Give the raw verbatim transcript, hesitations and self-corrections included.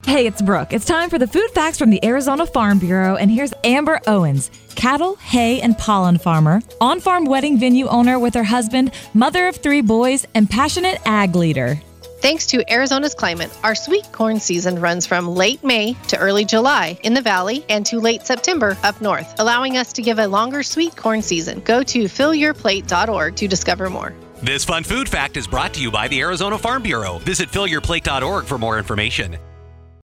Hey, it's Brooke. It's time for the food facts from the Arizona Farm Bureau, and here's Amber Owens, cattle, hay, and pollen farmer, on-farm wedding venue owner with her husband, mother of three boys, and passionate ag leader. Thanks to Arizona's climate, our sweet corn season runs from late May to early July in the valley and to late September up north, allowing us to give a longer sweet corn season. Go to fill your plate dot org to discover more. This fun food fact is brought to you by the Arizona Farm Bureau. Visit fill your plate dot org for more information.